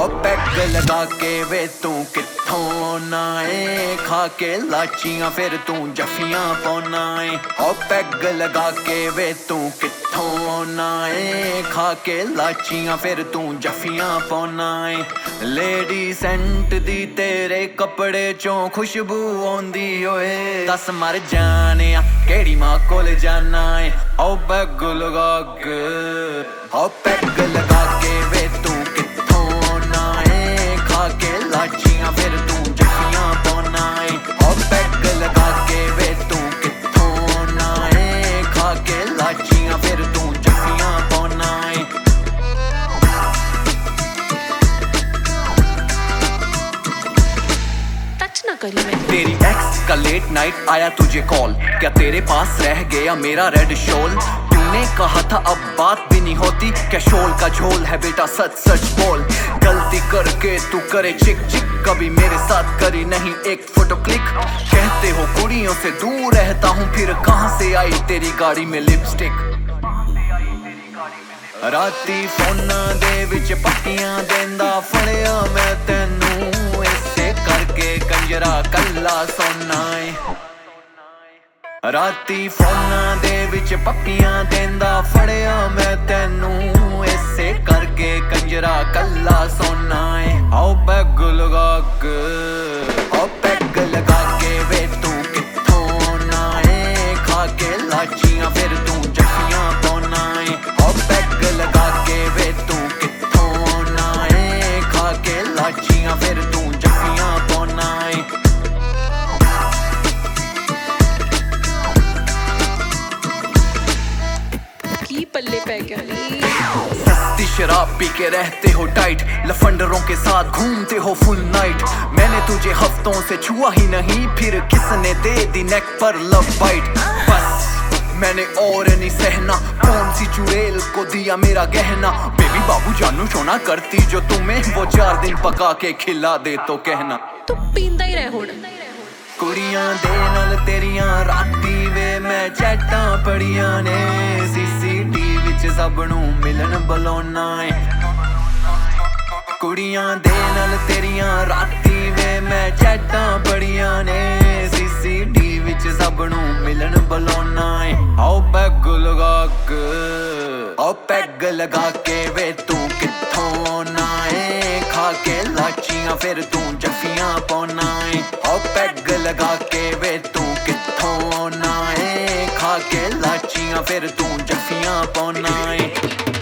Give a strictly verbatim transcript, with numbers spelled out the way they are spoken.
ओ peg लगा के वे तू कित्थों ना ए, खा के लाचियां फिर तू जफियां पौना ए। ओ पैग लगा के वे तू कित्थों ना ए, खा के लाचियां फिर तू जफियां पौना ए। लेडी सेंट दी तेरे कपड़े चों खुशबू आउंदी ओए, दस मर जाने केड़ी मां कोल जाना ए। ओ पैग लगा के ओ पैग लगा के वे तू कित्थों ना ए, खा के लाचियां फिर तू जफियां पौना ए। ओ पैग लगा के वे तू कित्थों ना ए, खा के लाचियां फिर तू जफियां पौना ए। टच ना करी मैं। तेरी एक्स का लेट नाइट आया तुझे कॉल, क्या तेरे पास रह गया मेरा रेड शॉल? तूने कहा था अब बात भी नहीं होती, क्या शोल का झोल है बेटा सच सच बोल। गलती करके तू करे चिक चिक, कभी मेरे साथ करी नहीं एक फोटो क्लिक। कहते हो कुड़ियों से दूर रहता हूँ, फिर कहाँ से आई तेरी गाड़ी में लिपस्टिक? राती फोना दे विच पट्टियां देंदा फड़िया मैं तेनू, इसे करके कंजरा कल्ला सोना ए। राती फोना दे विच पट्टियां देंदा फड़िया मैं तेनू, इसे करके कंजरा कल्ला सोना ए। आओ पैग लगा के आओ पैग लगा के वे तू कित्थों ना ए, खा के लाचियां फिर तू जफियां पौना ए। आओ पैग लगा के वे तू कित्थों ना ए, खा के लाचियां फिर तू जफियां पौना ए। की पल्ले पै गया नी। सस्ती शराब पी के रहते हो टाइट, लफंडरों के साथ घूमते हो फुल नाइट। मैंने तुझे हफ्तों से छुआ ही नहीं, फिर किसने दे दी नेक पर लव बाइट? बस मैंने और नहीं सहना, कौन सी चुड़ैल को दिया मेरा गहना? बेबी बाबू जानू सोना करती जो तुम्हें, वो चार दिन पका के खिला दे तो कहना। तू पींदा ही रह हुण। कुड़ियां दे नाल तेरियां राती वे मैं चैटां पड़ियां ने, सीसीटीवी च सब नू मिलन बुलाउना ए। कुड़ियां दे नाल तेरियां राती वे मैं चैटां पड़ियां ने, सीसीटीवी च सब नू मिलन बुलाउना ए। आओ पैग लगा के आओ पैग लगा के वे तू कित्थों ना ए, खा के लाचियां फिर तू जफियां पौना ए। आओ पैग लगा के वे तू कित्थों ना ए, खा के लाचियां फिर तू जफियां पौना ए।